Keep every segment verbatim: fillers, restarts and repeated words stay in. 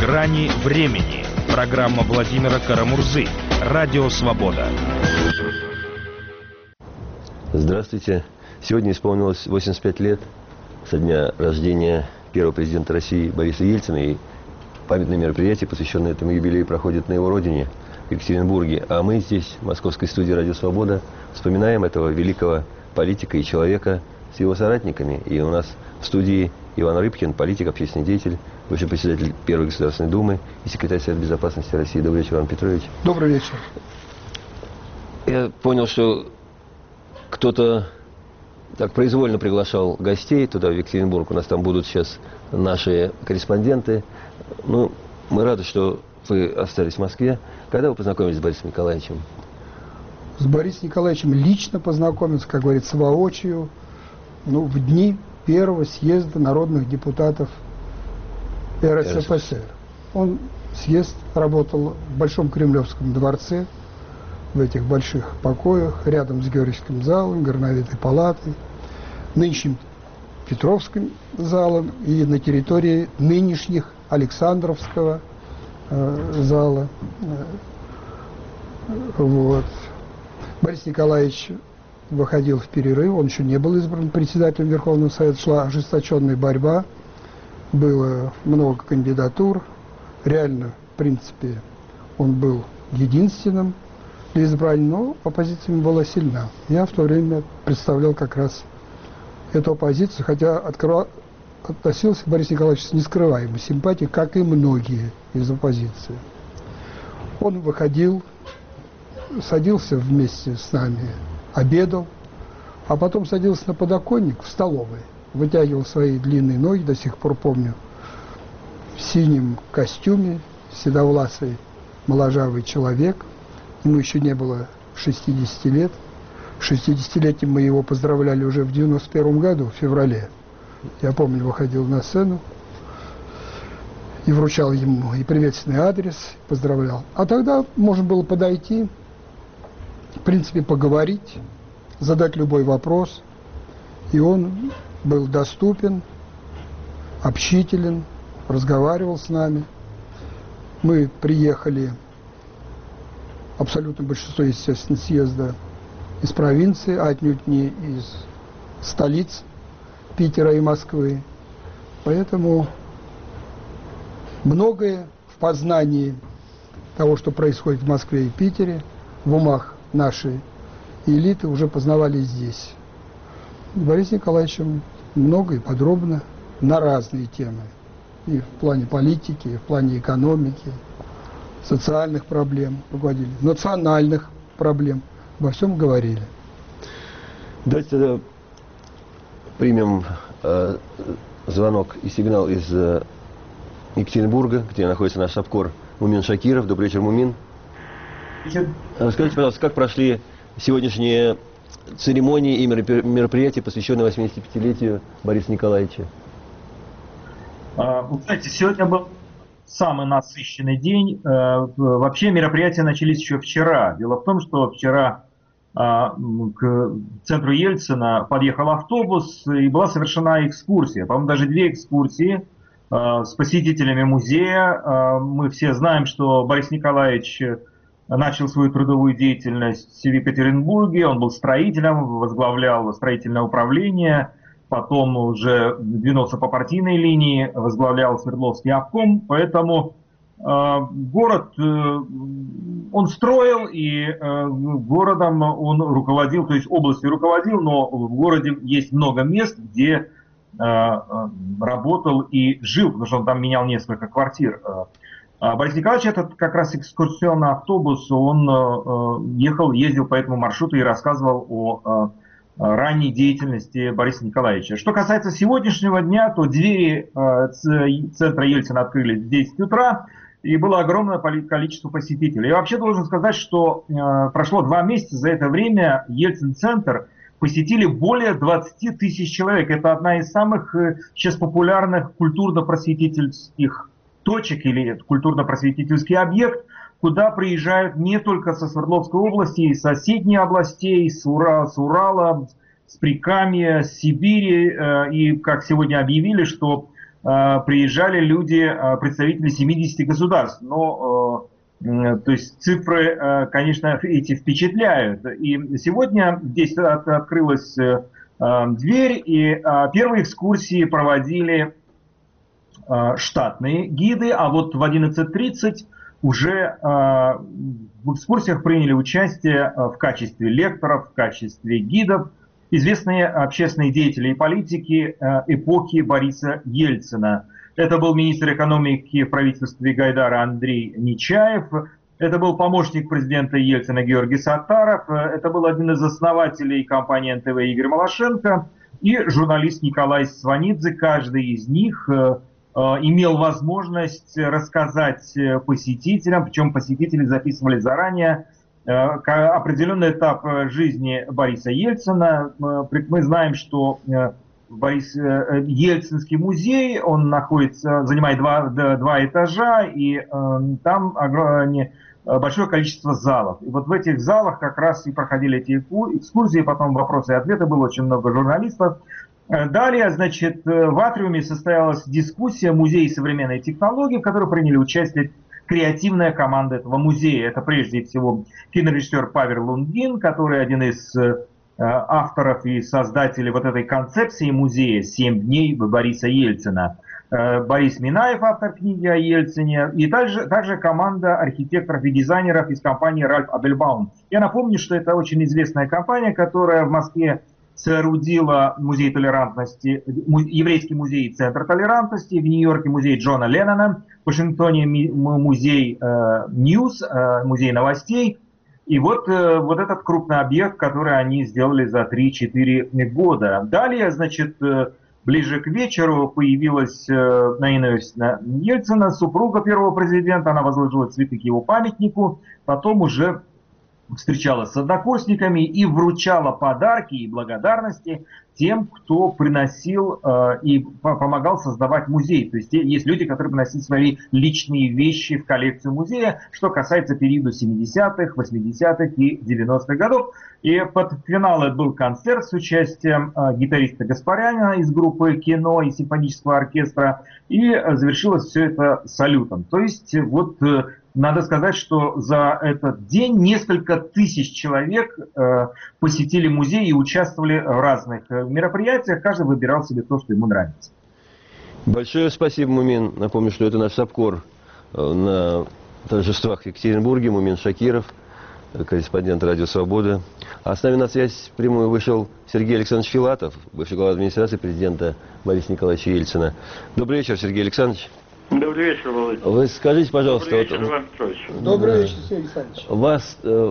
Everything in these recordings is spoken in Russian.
Грани времени. Программа Владимира Карамурзы. Радио Свобода. Здравствуйте. Сегодня исполнилось восемьдесят пять лет со дня рождения первого президента России Бориса Ельцина. И памятное мероприятие, посвященное этому юбилею, проходит на его родине, в Екатеринбурге. А мы здесь, в московской студии «Радио Свобода», вспоминаем этого великого политика и человека с его соратниками. И у нас в студии Иван Рыбкин, политик, общественный деятель, бывший председатель Первой Государственной Думы и секретарь Совета Безопасности России. Добрый вечер, Иван Петрович. Добрый вечер. Я понял, что кто-то так произвольно приглашал гостей туда, в Екатеринбург. У нас там будут сейчас наши корреспонденты. Ну, мы рады, что вы остались в Москве. Когда вы познакомились с Борисом Николаевичем? С Борисом Николаевичем лично познакомился, как говорится, воочию, ну, в дни первого съезда народных депутатов эр эс эф эс эр. Он, съезд, работал в Большом Кремлевском дворце, в этих больших покоях, рядом с Георгиевским залом, Горновитой палатой, нынешним Петровским залом и на территории нынешних Александровского э, зала. Вот. Борис Николаевич выходил в перерыв, он еще не был избран председателем Верховного Совета, шла ожесточенная борьба, было много кандидатур, реально, в принципе, он был единственным для избрания, но оппозиция была сильна. Я в то время представлял как раз эту оппозицию, хотя открывал, относился к Борису Николаевичу с нескрываемой симпатией, как и многие из оппозиции. Он выходил, садился вместе с нами, обедал, а потом садился на подоконник в столовой, вытягивал свои длинные ноги, до сих пор помню, в синем костюме, седовласый, моложавый человек. Ему еще не было шестидесяти лет. шестидесятилетием мы его поздравляли уже в девяносто первом году, в феврале. Я помню, выходил на сцену и вручал ему и приветственный адрес, поздравлял. А тогда можно было подойти, в принципе, поговорить, задать любой вопрос. И он был доступен, общителен, разговаривал с нами. Мы приехали, абсолютно большинство, естественно, съезда из провинции, а отнюдь не из столиц Питера и Москвы. Поэтому многое в познании того, что происходит в Москве и Питере, в умах нашей элиты уже познавали здесь. С Борисом Николаевичем много и подробно на разные темы. И в плане политики, и в плане экономики, социальных проблем руководили, национальных проблем. Обо всем говорили. Давайте тогда примем э, звонок и сигнал из э, Екатеринбурга, где находится наш САПКОР Мумин Шакиров. Добрый вечер, Мумин. Расскажите, пожалуйста, как прошли сегодняшние церемонии и мероприятия, посвященные восьмидесятипятилетию Бориса Николаевича? Вы знаете, сегодня был самый насыщенный день. Вообще мероприятия начались еще вчера. Дело в том, что вчера к центру Ельцина подъехал автобус и была совершена экскурсия. По-моему, даже две экскурсии с посетителями музея. Мы все знаем, что Борис Николаевич начал свою трудовую деятельность в Екатеринбурге. Он был строителем, возглавлял строительное управление. Потом уже двинулся по партийной линии, возглавлял Свердловский обком, поэтому э, город э, он строил, и э, городом он руководил, то есть областью руководил, но в городе есть много мест, где э, работал и жил, потому что он там менял несколько квартир. Борис Николаевич, этот как раз экскурсионный автобус, он э, ехал, ездил по этому маршруту и рассказывал о э, ранней деятельности Бориса Николаевича. Что касается сегодняшнего дня, то двери э, центра Ельцина открылись в десять утра, и было огромное количество посетителей. Я вообще должен сказать, что э, прошло два месяца, за это время Ельцин-центр посетили более двадцати тысяч человек. Это одна из самых э, сейчас популярных культурно-просветительских точек или культурно-просветительский объект, куда приезжают не только со Свердловской области, и соседние областей, с Урала, с, Урала, с Прикамья, с Сибири. И, как сегодня объявили, что приезжали люди, представители семидесяти государств. Но, то есть цифры, конечно, эти впечатляют. И сегодня здесь открылась дверь, и первые экскурсии проводили штатные гиды, а вот в одиннадцать тридцать уже в экскурсиях приняли участие в качестве лекторов, в качестве гидов известные общественные деятели и политики эпохи Бориса Ельцина. Это был министр экономики в правительстве Гайдара Андрей Нечаев, это был помощник президента Ельцина Георгий Саттаров, это был один из основателей компании эн тэ вэ Игорь Малашенко и журналист Николай Сванидзе. Каждый из них имел возможность рассказать посетителям, причем посетители записывали заранее, определенный этап жизни Бориса Ельцина. Мы знаем, что Борис Ельцинский музей, он находится, занимает два, два этажа, и там большое количество залов. И вот в этих залах как раз и проходили эти экскурсии, потом вопросы и ответы, было очень много журналистов. Далее, значит, в атриуме состоялась дискуссия музея современной технологии, в которой приняли участие креативная команда этого музея. Это прежде всего кинорежиссер Павел Лунгин, который один из авторов и создателей вот этой концепции музея «Семь дней Бориса Ельцина». Борис Минаев, автор книги о Ельцине, и также, также команда архитекторов и дизайнеров из компании Ральф Абельбаум. Я напомню, что это очень известная компания, которая в Москве соорудила музей толерантности, еврейский музей Центр толерантности, в Нью-Йорке музей Джона Леннона, в Вашингтоне музей Ньюс, музей новостей. И вот, вот этот крупный объект, который они сделали за три-четыре года. Далее, значит, ближе к вечеру появилась Наина Иосифовна Ельцина, супруга первого президента. Она возложила цветы к его памятнику, потом уже встречалась с однокурсниками и вручала подарки и благодарности тем, кто приносил э, и помогал создавать музей. То есть есть люди, которые приносили свои личные вещи в коллекцию музея, что касается периода семидесятых, восьмидесятых и девяностых годов. И под финал это был концерт с участием э, гитариста Гаспаряна из группы «Кино» и симфонического оркестра. И э, завершилось все это салютом. То есть вот... Э, Надо сказать, что за этот день несколько тысяч человек э, посетили музей и участвовали в разных мероприятиях. Каждый выбирал себе то, что ему нравится. Большое спасибо, Мумин. Напомню, что это наш САПКОР на торжествах в Екатеринбурге. Мумин Шакиров, корреспондент «Радио Свобода». А с нами на связь прямую вышел Сергей Александрович Филатов, бывший глава администрации президента Бориса Николаевича Ельцина. Добрый вечер, Сергей Александрович. Добрый вечер, Володя. Вы скажите, пожалуйста... Добрый вечер, вот, Иван Петрович. Добрый вечер, Сергей Александрович. Вас э,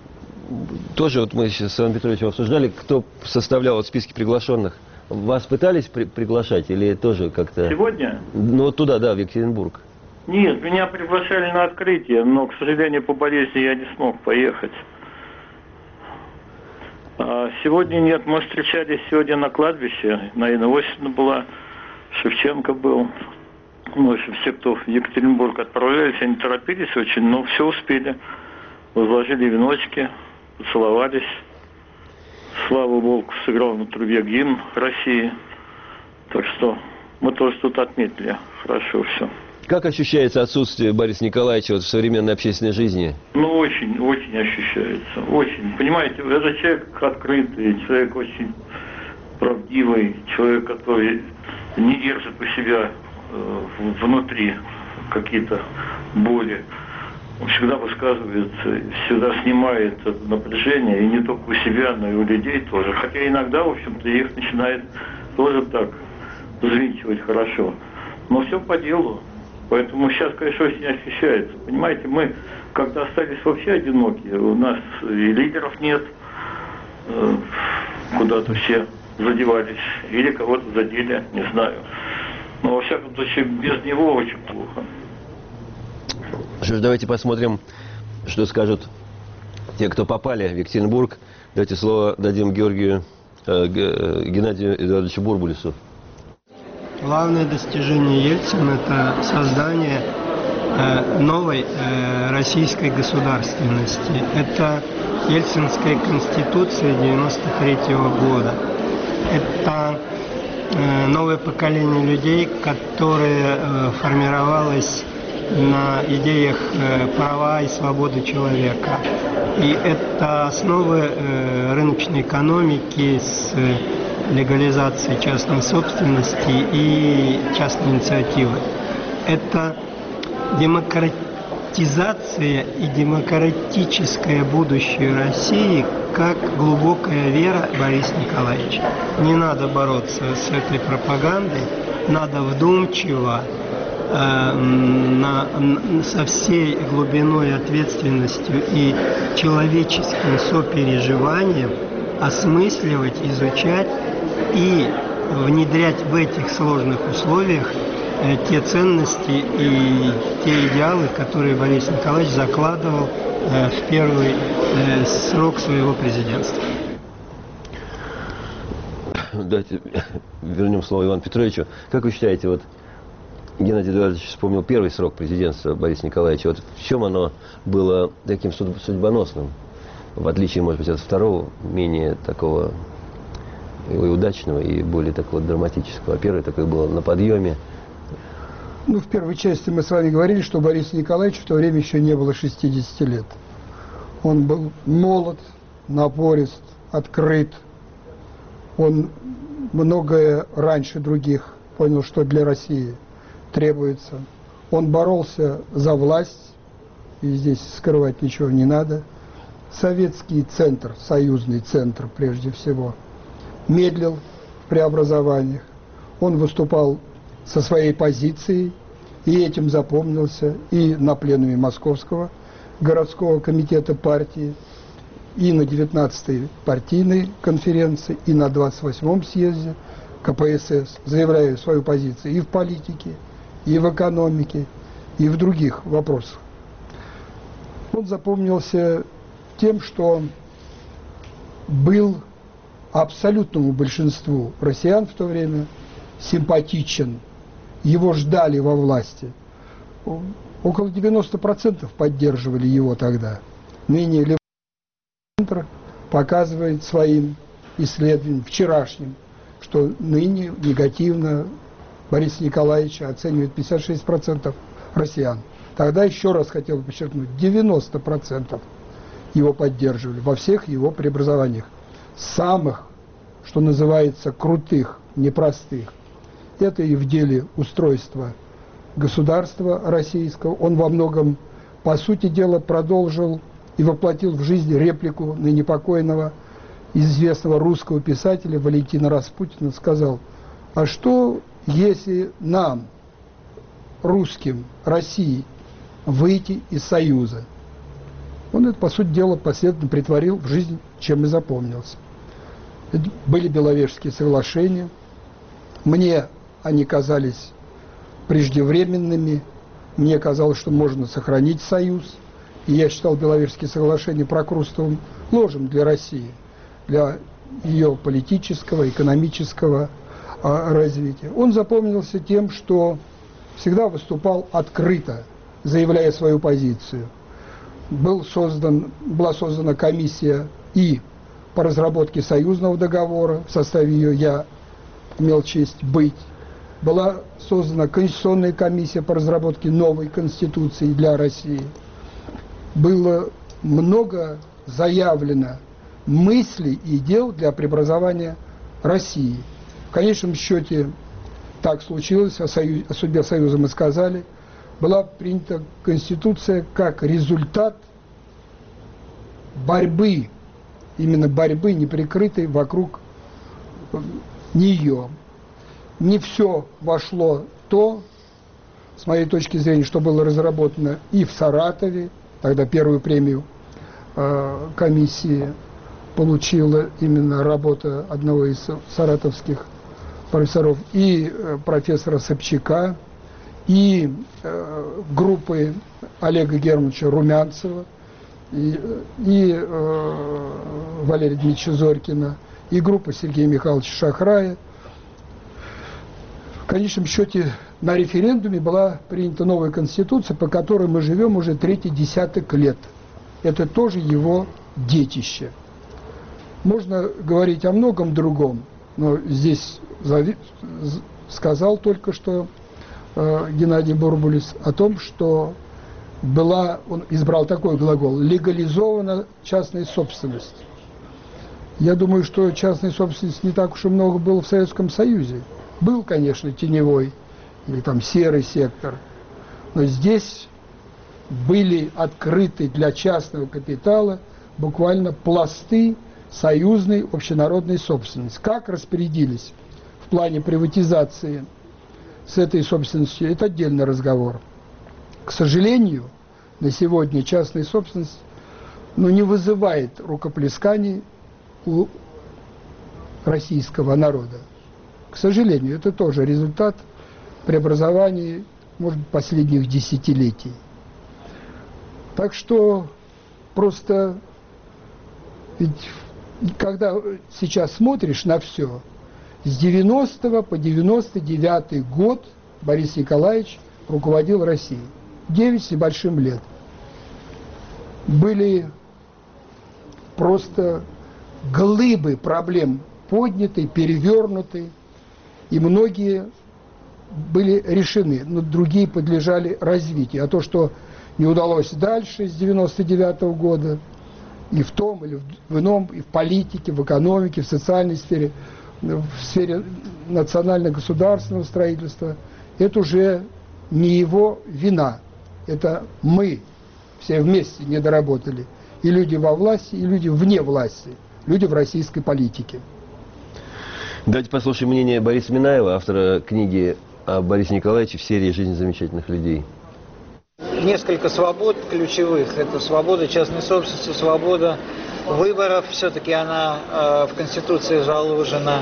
тоже, вот мы сейчас с Иваном Петровичем обсуждали, кто составлял вот списки приглашенных. Вас пытались при приглашать или тоже как-то... Сегодня? Ну, вот туда, да, в Екатеринбург. Нет, меня приглашали на открытие, но, к сожалению, по болезни я не смог поехать. А сегодня нет, мы встречались сегодня на кладбище. Наина Иосифовна была, Шевченко был. Ну, в общем, все, кто в Екатеринбург отправлялись, они торопились очень, но все успели. Возложили веночки, поцеловались. Слава Богу, сыграл на трубе гимн России. Так что мы тоже тут отметили. Хорошо все. Как ощущается отсутствие Бориса Николаевича вот в современной общественной жизни? Ну, очень, очень ощущается. Очень. Понимаете, это человек открытый, человек очень правдивый, человек, который не держит у себя внутри какие-то боли. Он всегда высказывается, всегда снимает это напряжение, и не только у себя, но и у людей тоже. Хотя иногда, в общем-то, их начинает тоже так взвинчивать хорошо. Но все по делу. Поэтому сейчас, конечно, очень ощущается. Понимаете, мы, когда остались вообще одинокие, у нас и лидеров нет, куда-то все задевались, или кого-то задели, не знаю. Но, во всяком случае, без него очень плохо. Что ж, давайте посмотрим, что скажут те, кто попали в Екатеринбург. Давайте слово дадим Георгию, э, Геннадию Эдуардовичу Бурбулису. Главное достижение Ельцина – это создание э, новой э, российской государственности. Это Ельцинская конституция девяносто третьего года. Это новое поколение людей, которое формировалось на идеях права и свободы человека. И это основы рыночной экономики с легализацией частной собственности и частной инициативы. Это демократизация и демократическое будущее России как глубокая вера Бориса Николаевича. Не надо бороться с этой пропагандой, надо вдумчиво, э, на, со всей глубиной и ответственностью и человеческим сопереживанием осмысливать, изучать и внедрять в этих сложных условиях э, те ценности и те идеалы, которые Борис Николаевич закладывал э, в первый э, срок своего президентства. Давайте вернем слово Ивану Петровичу. Как вы считаете, вот Геннадий Эдуардович вспомнил первый срок президентства Бориса Николаевича. Вот в чем оно было таким судьбоносным, в отличие, может быть, от второго, менее такого и удачного, и более такого драматического. А первый такой был на подъеме. Ну, в первой части мы с вами говорили, что Борису Николаевичу в то время еще не было шестидесяти лет. Он был молод, напорист, открыт. Он многое раньше других понял, что для России требуется. Он боролся за власть, и здесь скрывать ничего не надо. Советский центр, союзный центр прежде всего, медлил в преобразованиях. Он выступал со своей позицией, и этим запомнился и на пленуме Московского городского комитета партии, и на девятнадцатой партийной конференции, и на двадцать восьмом съезде ка пэ эс эс, заявляя свою позицию и в политике, и в экономике, и в других вопросах. Он запомнился тем, что был абсолютному большинству россиян в то время симпатичен. Его ждали во власти. Около девяноста процентов поддерживали его тогда. Ныне левый центр показывает своим исследованием, вчерашним, что ныне негативно Бориса Николаевича оценивает пятьдесят шесть процентов россиян. Тогда, еще раз хотел бы подчеркнуть, девяносто процентов его поддерживали во всех его преобразованиях. Самых, что называется, крутых, непростых. Это и в деле устройства государства российского. Он во многом, по сути дела, продолжил и воплотил в жизнь реплику ныне покойного известного русского писателя Валентина Распутина. Сказал: а что, если нам, русским, России, выйти из Союза? Он это, по сути дела, последовательно притворил в жизнь, чем и запомнился. Это были Беловежские соглашения. Мне они казались преждевременными. Мне казалось, что можно сохранить союз. И я считал Беловежские соглашения Прокрустовым ложем для России, для ее политического, экономического а, развития. Он запомнился тем, что всегда выступал открыто, заявляя свою позицию. Был создан, была создана комиссия и по разработке союзного договора, в составе ее я имел честь быть. Была создана конституционная комиссия по разработке новой конституции для России. Было много заявлено мыслей и дел для преобразования России. В конечном счете так случилось, о, союз, о судьбе Союза мы сказали. Была принята Конституция как результат борьбы, именно борьбы неприкрытой вокруг нее. Не все вошло то, с моей точки зрения, что было разработано и в Саратове, тогда первую премию э, комиссии получила именно работа одного из саратовских профессоров, и э, профессора Собчака, и э, группы Олега Германовича Румянцева, и, и э, Валерия Дмитриевича Зорькина, и группа Сергея Михайловича Шахрая. В конечном счете на референдуме была принята новая конституция, по которой мы живем уже третий десяток лет. Это тоже его детище. Можно говорить о многом другом, Но здесь зави... сказал только что э, Геннадий Бурбулис о том, что была, он избрал такой глагол, легализована частная собственность. Я думаю, что частной собственности не так уж и много было в Советском Союзе. Был, конечно, теневой или там серый сектор, но здесь были открыты для частного капитала буквально пласты союзной общенародной собственности. Как распорядились в плане приватизации с этой собственностью, это отдельный разговор. К сожалению, на сегодня частная собственность ну, не вызывает рукоплесканий у российского народа. К сожалению, это тоже результат преобразований, может быть, последних десятилетий. Так что просто ведь когда сейчас смотришь на все, с девяностого по девяносто девятый год Борис Николаевич руководил Россией. девять с небольшим лет. Были просто глыбы проблем подняты, перевернуты, и многие были решены, но другие подлежали развитию. А то, что не удалось дальше с девяносто девятого года, и в том, или в ином, и в политике, в экономике, в социальной сфере, в сфере национально-государственного строительства, это уже не его вина. Это мы все вместе не доработали. И люди во власти, и люди вне власти, люди в российской политике. Давайте послушаем мнение Бориса Минаева, автора книги о Борисе Николаевиче в серии «Жизнь замечательных людей». Несколько свобод ключевых. Это свобода частной собственности, свобода выборов. Все-таки она э, в Конституции заложена.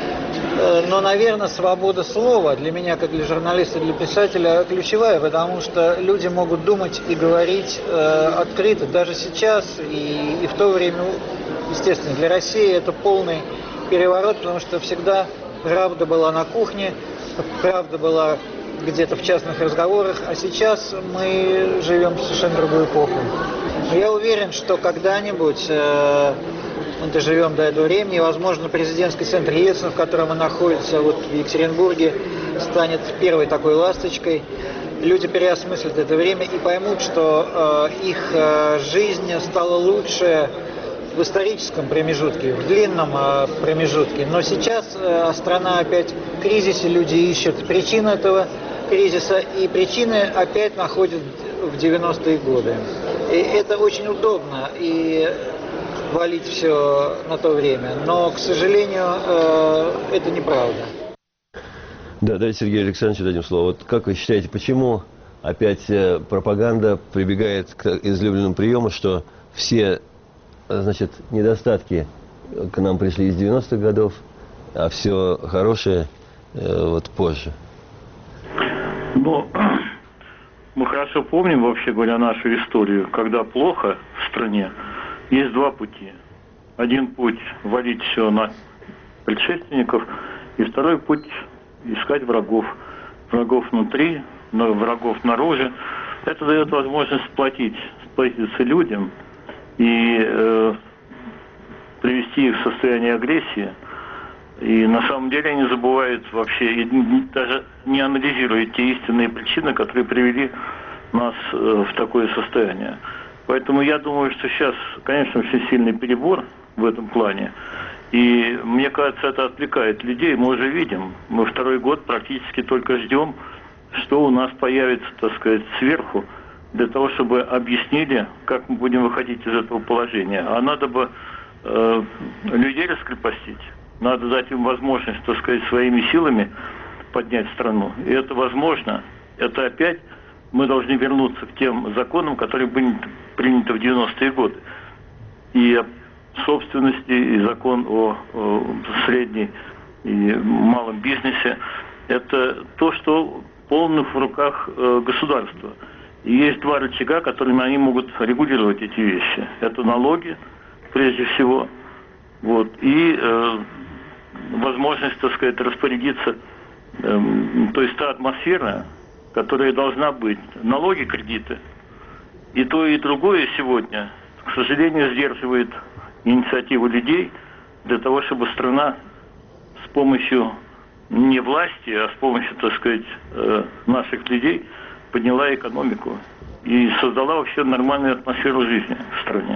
Э, но, наверное, свобода слова для меня, как для журналиста, для писателя, ключевая, потому что люди могут думать и говорить э, открыто. Даже сейчас и, и в то время, естественно, для России это полный переворот, потому что всегда правда была на кухне, правда была где-то в частных разговорах, а сейчас мы живем в совершенно другую эпоху. Я уверен, что когда-нибудь, э, мы доживем до этого времени, возможно, президентский центр Ельцина, в котором он находится вот в Екатеринбурге, станет первой такой ласточкой. Люди переосмыслят это время и поймут, что э, их э, жизнь стала лучше в историческом промежутке, в длинном э, промежутке. Но сейчас э, страна опять в кризисе, люди ищут причину этого кризиса, и причины опять находят в девяностые годы. И это очень удобно, и валить все на то время. Но, к сожалению, э, это неправда. Да, давайте Сергею Александровичу дадим слово. Вот как вы считаете, почему опять пропаганда прибегает к излюбленному приему, что все, значит, недостатки к нам пришли из девяностых годов, а все хорошее э, вот позже? Ну, мы хорошо помним, вообще говоря, нашу историю. Когда плохо в стране, есть два пути. Один путь – валить все на предшественников, и второй путь – искать врагов. Врагов внутри, врагов снаружи. Это дает возможность сплотить, сплотиться людям и э, привести их в состояние агрессии. И на самом деле они забывают вообще, и даже не анализируют те истинные причины, которые привели нас э, в такое состояние. Поэтому я думаю, что сейчас, конечно, очень сильный перебор в этом плане. И мне кажется, это отвлекает людей. Мы уже видим, мы второй год практически только ждем, что у нас появится, так сказать, сверху, для того, чтобы объяснили, как мы будем выходить из этого положения. А надо бы э, людей раскрепостить. Надо дать им возможность, так сказать, своими силами поднять страну. И это возможно. Это опять мы должны вернуться к тем законам, которые были приняты в девяностые годы. И о собственности, и закон о, о средней и малом бизнесе. Это то, что полных в руках э, государства. И есть два рычага, которыми они могут регулировать эти вещи. Это налоги, прежде всего, вот, и э, возможность, так сказать, распорядиться, э, то есть та атмосфера, которая должна быть. Налоги, кредиты. И то, и другое сегодня, к сожалению, сдерживает инициативу людей для того, чтобы страна с помощью не власти, а с помощью, так сказать, наших людей подняла экономику и создала вообще нормальную атмосферу жизни в стране.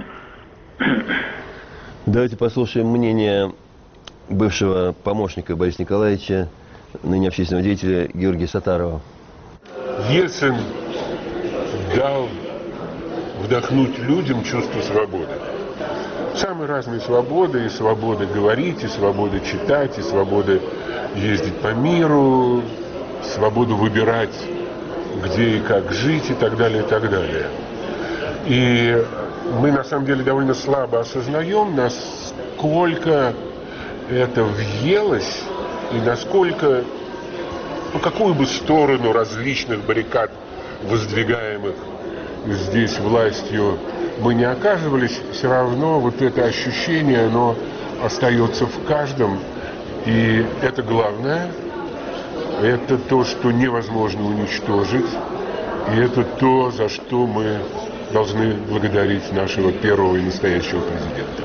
Давайте послушаем мнение бывшего помощника Бориса Николаевича, ныне общественного деятеля Георгия Саттарова. Ельцин дал вдохнуть людям чувство свободы. Самые разные свободы, и свобода говорить, и свобода читать, и свобода ездить по миру, свободу выбирать, где и как жить, и так далее, и так далее. И мы, на самом деле, довольно слабо осознаем, насколько это въелось, и насколько, по какую бы сторону различных баррикад, воздвигаемых здесь властью, мы не оказывались, все равно вот это ощущение, оно остается в каждом. И это главное, это то, что невозможно уничтожить, и это то, за что мы должны благодарить нашего первого и настоящего президента.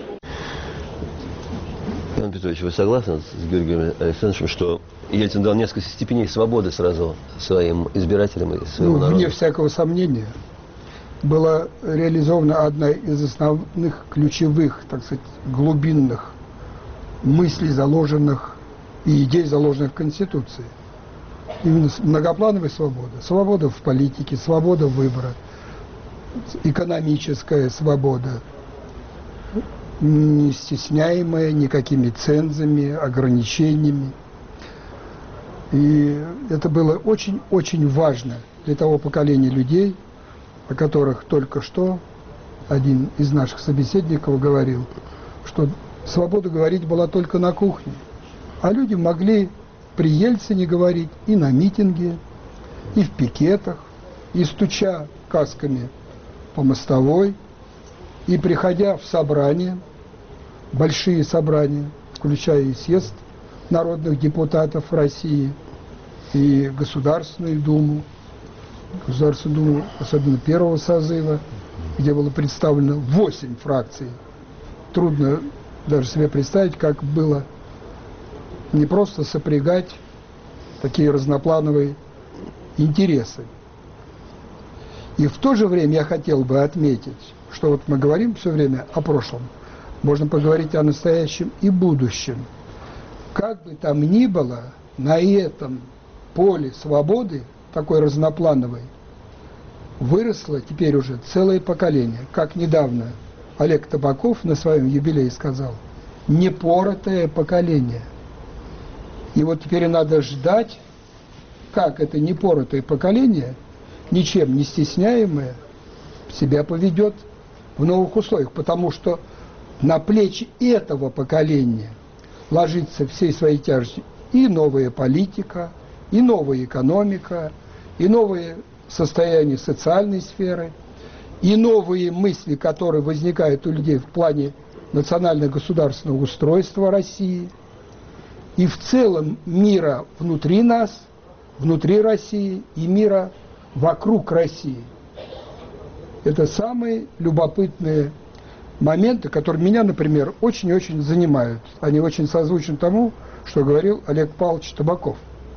Иван Петрович, вы согласны с Георгием Александровичем, что Ельцин дал несколько степеней свободы сразу своим избирателям и своему ну, народу? Вне всякого сомнения, была реализована одна из основных ключевых, так сказать, глубинных мыслей, заложенных и идей, заложенных в Конституции. Именно многоплановая свобода. Свобода в политике, свобода выбора, экономическая свобода, не стесняемая никакими цензами, ограничениями. И это было очень-очень важно для того поколения людей, о которых только что один из наших собеседников говорил, что свобода говорить была только на кухне, а люди могли при Ельцине говорить и на митинге, и в пикетах, и стуча касками по мостовой, и приходя в собрания, большие собрания, включая и съезд народных депутатов России, и Государственную Думу, Государственную Думу, особенно первого созыва, где было представлено восемь фракций. Трудно даже себе представить, как было не просто сопрягать такие разноплановые интересы. И в то же время я хотел бы отметить, что вот мы говорим все время о прошлом, можно поговорить о настоящем и будущем. Как бы там ни было, на этом поле свободы, такой разноплановой, выросло теперь уже целое поколение. Как недавно Олег Табаков на своем юбилее сказал, непоротое поколение. И вот теперь надо ждать, как это непоротое поколение, ничем не стесняемое, себя поведет в новых условиях, потому что на плечи этого поколения ложится всей своей тяжестью и новая политика, и новая экономика, и новые состояния социальной сферы, и новые мысли, которые возникают у людей в плане национально-государственного устройства России, и в целом мира внутри нас, внутри России, и мира вокруг России. Это самые любопытные моменты, которые меня, например, очень-очень занимают. Они очень созвучны тому, что говорил Олег Павлович Табаков.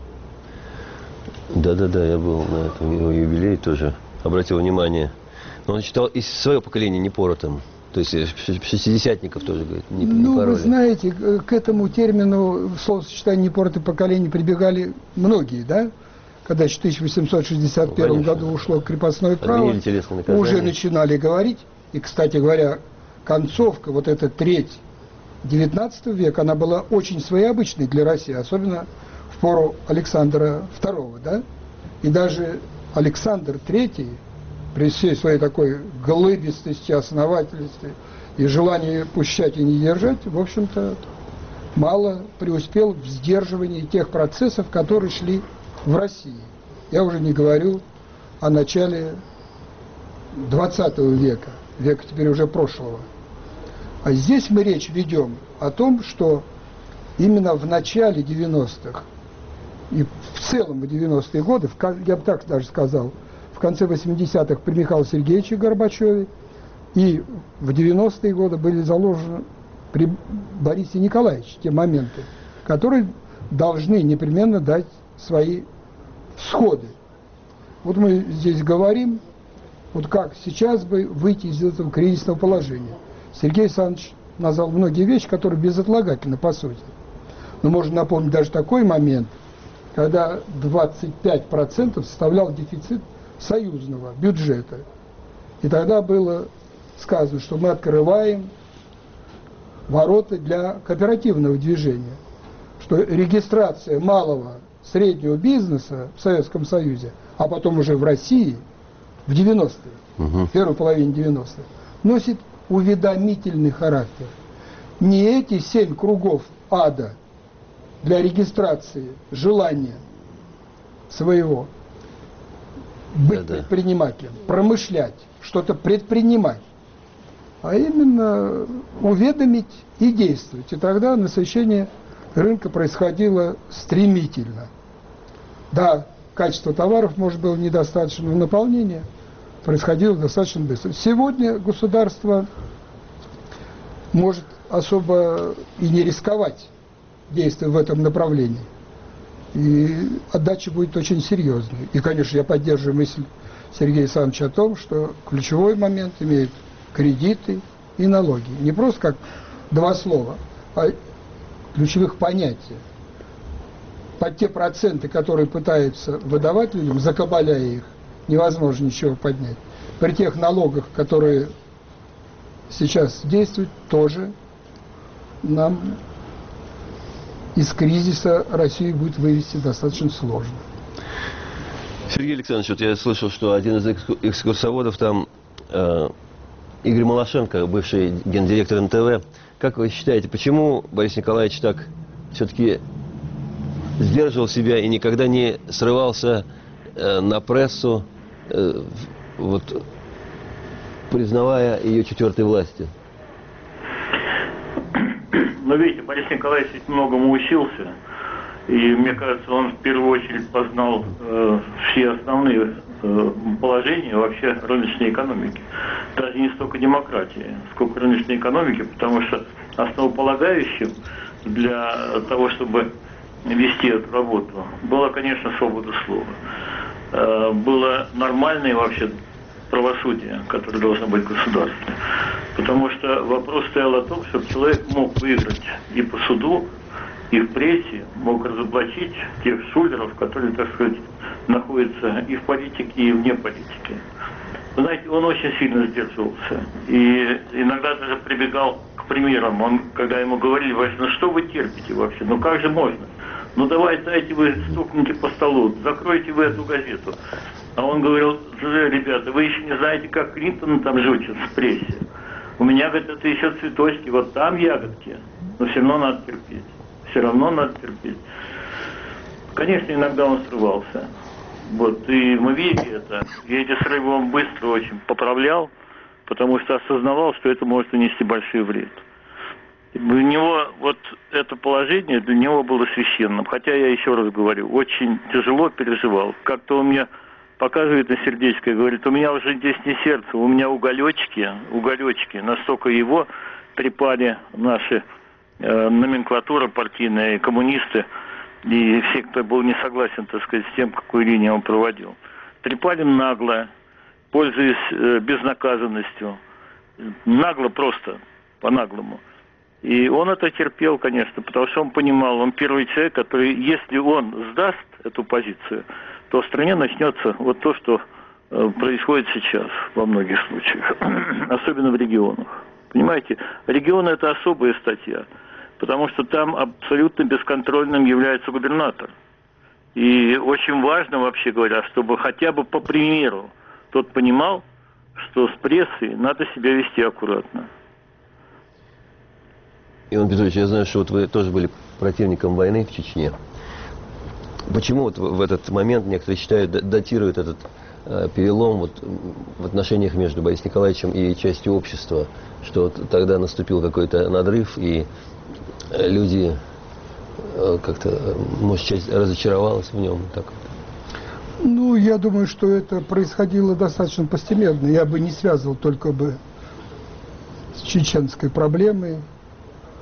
Да-да-да, я был на этом его юбилее тоже, обратил внимание. Но он считал из своего поколения непоротым. То есть шестидесятников тоже, говорит, не, не Ну, пороли. вы знаете, к этому термину в словосочетании «непоротое поколение» прибегали многие, да? Когда в тысяча восемьсот шестьдесят первом ну, году ушло крепостное право, уже начинали говорить, и, кстати говоря, концовка, вот эта треть девятнадцатого века, она была очень своеобычной для России, особенно в пору Александра второго, да? И даже Александр третий, при всей своей такой глыбистости, основательности и желании пущать и не держать, в общем-то, мало преуспел в сдерживании тех процессов, которые шли в России. Я уже не говорю о начале двадцатого века, века теперь уже прошлого. А здесь мы речь ведем о том, что именно в начале девяностых и в целом в девяностые годы, я бы так даже сказал, в конце восьмидесятых при Михаиле Сергеевиче Горбачеве и в девяностые годы были заложены при Борисе Николаевиче те моменты, которые должны непременно дать свои всходы. Вот мы здесь говорим, вот как сейчас бы выйти из этого кризисного положения. Сергей Александрович назвал многие вещи, которые безотлагательны по сути. Но можно напомнить даже такой момент, когда двадцать пять процентов составлял дефицит союзного бюджета. И тогда было сказано, что мы открываем ворота для кооперативного движения, что регистрация малого, среднего бизнеса в Советском Союзе, а потом уже в России в девяностые, угу. в первой половине девяностых, носит уведомительный характер. Не эти семь кругов ада для регистрации желания своего быть да, предпринимателем, да. промышлять, что-то предпринимать, а именно уведомить и действовать. И тогда насыщение рынка происходило стремительно. Да, качество товаров, может, было недостаточно, но наполнение происходило достаточно быстро. Сегодня государство может особо и не рисковать, действуя в этом направлении. И отдача будет очень серьезной. И, конечно, я поддерживаю мысль Сергея Александровича о том, что ключевой момент имеют кредиты и налоги. Не просто как два слова, а ключевых понятий. Под те проценты, которые пытаются выдавать людям, закабаляя их, невозможно ничего поднять. При тех налогах, которые сейчас действуют, тоже нам из кризиса Россию будет вывести достаточно сложно. Сергей Александрович, вот я слышал, что один из экскурсоводов там, э, Игорь Малашенко, бывший гендиректор эн тэ вэ, как вы считаете, почему Борис Николаевич так все-таки сдерживал себя и никогда не срывался э, на прессу, э, вот, признавая ее четвертой властью? Но видите, Борис Николаевич ведь многому учился, и мне кажется, он в первую очередь познал э, все основные э, положения вообще рыночной экономики. Даже не столько демократии, сколько рыночной экономики, потому что основополагающим для того, чтобы вести эту работу, была, конечно, свобода слова. Э, было нормальное вообще правосудие, которое должно быть государственное. Потому что вопрос стоял о том, чтобы человек мог выиграть и по суду, и в прессе, мог разоблачить тех шулеров, которые, так сказать, находятся и в политике, и вне политики. Вы знаете, он очень сильно сдерживался. И иногда даже прибегал к примерам. Он, когда ему говорили, ну что вы терпите вообще, ну как же можно? Ну давай, дайте вы стукните по столу, закройте вы эту газету. А он говорил, ребята, вы еще не знаете, как Клинтон там жучит в прессе. У меня, говорит, это еще цветочки, вот там ягодки. Но все равно надо терпеть. Все равно надо терпеть. Конечно, иногда он срывался. Вот, и мы видели это. И эти срывы он быстро очень поправлял, потому что осознавал, что это может нанести большой вред. Для него вот это положение для него было священным. Хотя я еще раз говорю, очень тяжело переживал. Как-то он мне показывает на сердечко и говорит, у меня уже здесь не сердце, у меня уголечки, уголечки. Настолько его трепали наши э, номенклатура партийная, коммунисты и все, кто был не согласен, так сказать, с тем, какую линию он проводил. Трепали нагло, пользуясь э, безнаказанностью. Нагло просто, по-наглому. И он это терпел, конечно, потому что он понимал, он первый человек, который, если он сдаст эту позицию, то в стране начнется вот то, что э, происходит сейчас во многих случаях, особенно в регионах. Понимаете, регионы – это особая статья, потому что там абсолютно бесконтрольным является губернатор. И очень важно, вообще говоря, чтобы хотя бы по примеру тот понимал, что с прессой надо себя вести аккуратно. Иван Петрович, я знаю, что вот вы тоже были противником войны в Чечне. Почему вот в этот момент некоторые считают, датируют этот э, перелом вот, в отношениях между Борисом Николаевичем и частью общества, что вот тогда наступил какой-то надрыв, и люди э, как-то, может, часть разочаровалась в нем? Так вот. Ну, я думаю, что это происходило достаточно постепенно. Я бы не связывал только бы с чеченской проблемой.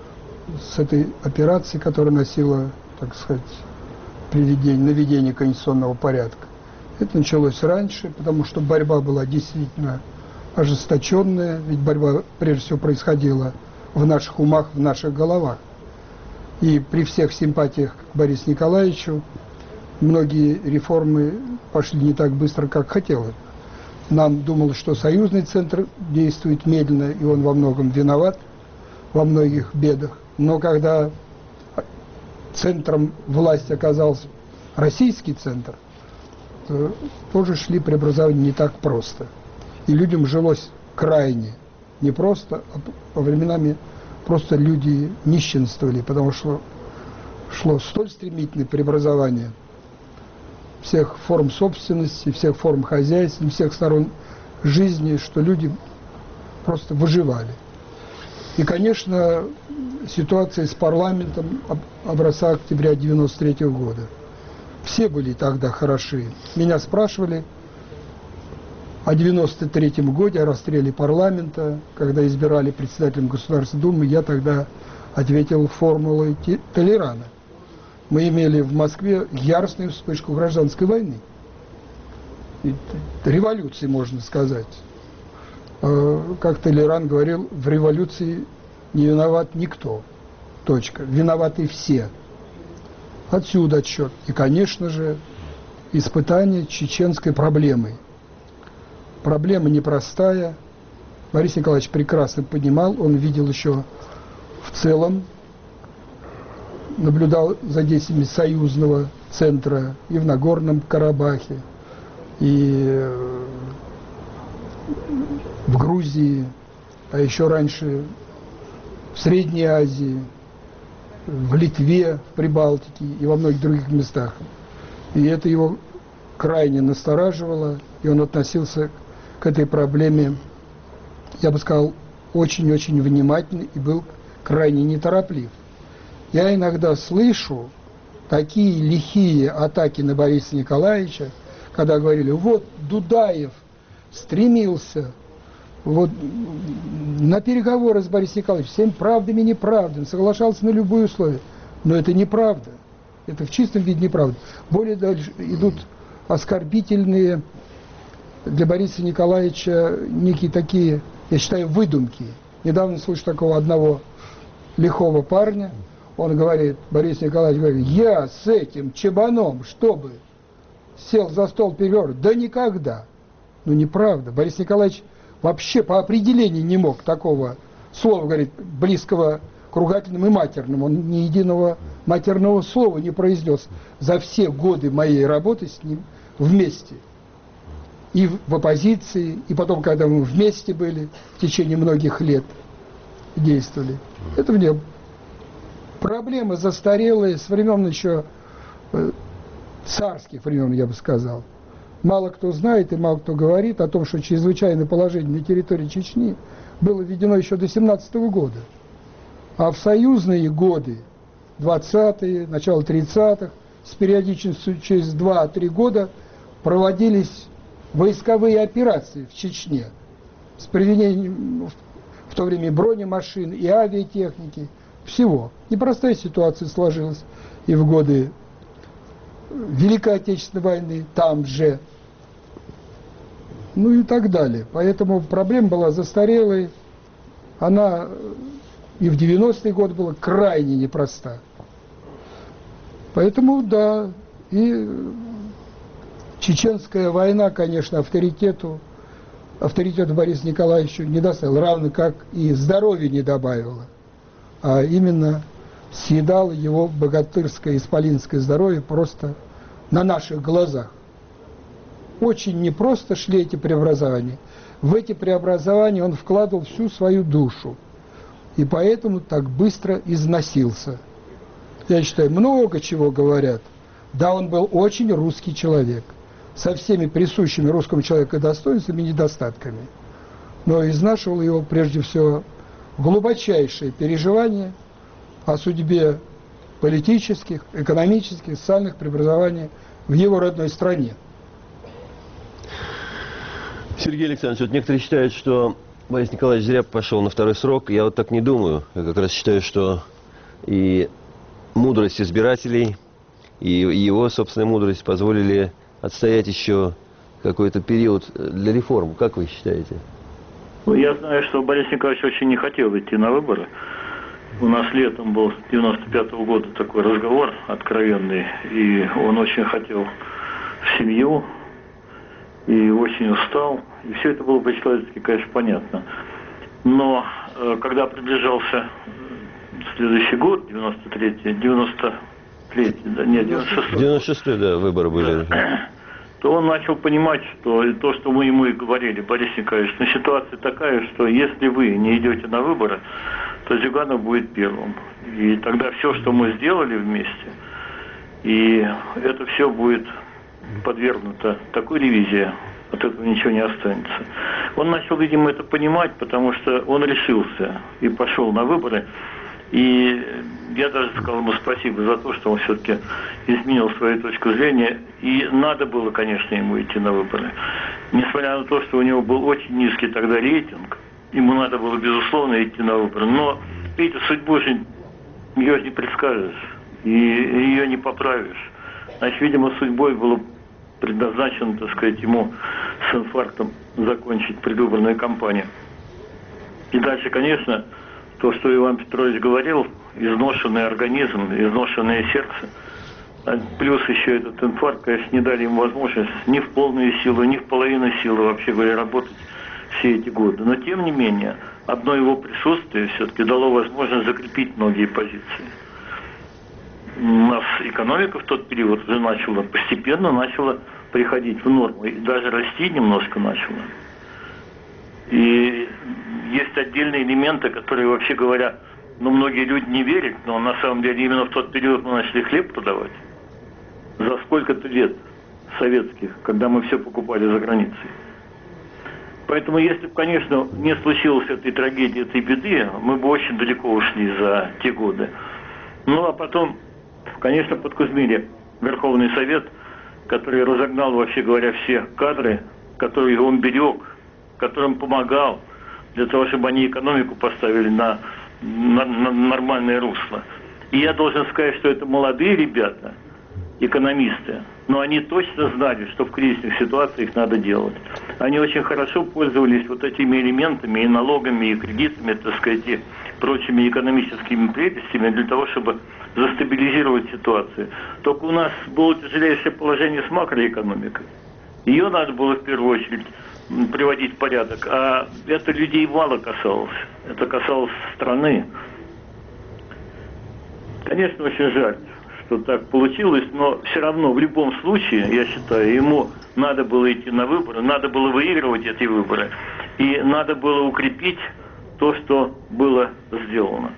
с этой операцией, которая носила, так сказать, приведение, наведение конституционного порядка. Это началось раньше, потому что борьба была действительно ожесточенная, ведь борьба прежде всего происходила в наших умах, в наших головах. И при всех симпатиях к Борису Николаевичу многие реформы пошли не так быстро, как хотелось. Нам думалось, что союзный центр действует медленно, и он во многом виноват, во многих бедах. Но когда центром власти оказался российский центр, то тоже шли преобразования не так просто. И людям жилось крайне непросто, а по временами просто люди нищенствовали, потому что шло столь стремительное преобразование всех форм собственности, всех форм хозяйства, всех сторон жизни, что люди просто выживали. И, конечно, ситуация с парламентом образца октября девяносто третьего года. Все были тогда хороши. Меня спрашивали о девяносто третьем годе, о расстреле парламента, когда избирали председателем Государственной Думы, я тогда ответил формулой Толерана. Мы имели в Москве яростную вспышку гражданской войны. И революции, можно сказать. Как Толеран говорил, в революции не виноват никто. Точка. Виноваты все. Отсюда отсчет. И, конечно же, испытание чеченской проблемой. Проблема непростая. Борис Николаевич прекрасно понимал, он видел еще в целом, наблюдал за действиями союзного центра и в Нагорном Карабахе, и в Грузии, а еще раньше в Средней Азии, в Литве, в Прибалтике и во многих других местах. И это его крайне настораживало, и он относился к этой проблеме, я бы сказал, очень-очень внимательно и был крайне нетороплив. Я иногда слышу такие лихие атаки на Бориса Николаевича, когда говорили, вот Дудаев стремился вот, на переговоры с Борисом Николаевичем, всеми правдами и неправдами, соглашался на любые условия. Но это неправда. Это в чистом виде неправда. Более дальше идут оскорбительные для Бориса Николаевича некие такие, я считаю, выдумки. Недавно слышал такого одного лихого парня. Он говорит, Борис Николаевич говорит, я с этим чебаном, чтобы сел за стол переговоров, да никогда. Ну неправда. Борис Николаевич вообще по определению не мог такого слова, говорит, близкого к ругательным и матерным. Он ни единого матерного слова не произнес за все годы моей работы с ним вместе. И в оппозиции, и потом, когда мы вместе были, в течение многих лет действовали. Это мне проблемы застарелые, с времен еще э, царских времен, я бы сказал. Мало кто знает и мало кто говорит о том, что чрезвычайное положение на территории Чечни было введено еще до семнадцатого года. А в союзные годы, двадцатые, начало тридцатых, с периодичностью через два-три года проводились войсковые операции в Чечне с применением в то время бронемашин и авиатехники, всего. Непростая ситуация сложилась и в годы Великой Отечественной войны, там же, ну и так далее. Поэтому проблема была застарелой, она и в девяностые годы была крайне непроста. Поэтому, да, и чеченская война, конечно, авторитету, авторитету Борису Николаевичу не доставила, равно как и здоровья не добавила, а именно съедало его богатырское исполинское здоровье просто на наших глазах. Очень непросто шли эти преобразования. В эти преобразования он вкладывал всю свою душу, и поэтому так быстро износился. Я считаю, много чего говорят. Да, он был очень русский человек, со всеми присущими русскому человеку достоинствами и недостатками. Но изнашивал его прежде всего глубочайшее переживание о судьбе политических, экономических, социальных преобразований в его родной стране. Сергей Александрович, вот некоторые считают, что Борис Николаевич зря пошел на второй срок. Я вот так не думаю. Я как раз считаю, что и мудрость избирателей, и его собственная мудрость позволили отстоять еще какой-то период для реформ. Как вы считаете? Ну, я знаю, что Борис Николаевич очень не хотел идти на выборы. У нас летом был девяносто пятого года такой разговор откровенный, и он очень хотел в семью, и очень устал. И все это было по-человечески, конечно, понятно. Но э, когда приближался следующий год, девяносто третий, девяносто третий, да, нет, девяносто шестой. девяносто шестой, да, выборы были. То он начал понимать, что то, что мы ему и говорили, Борис Николаевич, но ситуация такая, что если вы не идете на выборы, то Зюганов будет первым. И тогда все, что мы сделали вместе, и это все будет подвергнуто такой ревизии, от этого ничего не останется. Он начал, видимо, это понимать, потому что он решился и пошел на выборы. И я даже сказал ему спасибо за то, что он все-таки изменил свою точку зрения. И надо было, конечно, ему идти на выборы. Несмотря на то, что у него был очень низкий тогда рейтинг, ему надо было, безусловно, идти на выборы. Но, видите, судьбу же ее не предскажешь, и ее не поправишь. Значит, видимо, судьбой было предназначено, так сказать, ему с инфарктом закончить предвыборную кампанию. И дальше, конечно, то, что Иван Петрович говорил, изношенный организм, изношенное сердце, а плюс еще этот инфаркт, конечно, не дали ему возможность ни в полную силу, ни в половину силы, вообще говоря, работать все эти годы. Но, тем не менее, одно его присутствие все-таки дало возможность закрепить многие позиции. У нас экономика в тот период уже начала, постепенно начала приходить в норму, и даже расти немножко начала. И есть отдельные элементы, которые, вообще говоря, ну, многие люди не верят, но на самом деле именно в тот период мы начали хлеб продавать. За сколько-то лет советских, когда мы все покупали за границей. Поэтому, если бы, конечно, не случилось этой трагедии, этой беды, мы бы очень далеко ушли за те годы. Ну, а потом, конечно, подкузмили Верховный Совет, который разогнал, вообще говоря, все кадры, которые он берег, которым помогал, для того, чтобы они экономику поставили на, на, на нормальное русло. И я должен сказать, что это молодые ребята, экономисты, но они точно знали, что в кризисных ситуациях надо делать. Они очень хорошо пользовались вот этими элементами, и налогами, и кредитами, так сказать, и прочими экономическими прелестями для того, чтобы застабилизировать ситуацию. Только у нас было тяжелейшее положение с макроэкономикой. Ее надо было в первую очередь приводить в порядок, а это людей мало касалось. Это касалось страны. Конечно, очень жаль, что так получилось, но все равно в любом случае, я считаю, ему надо было идти на выборы, надо было выигрывать эти выборы, и надо было укрепить то, что было сделано.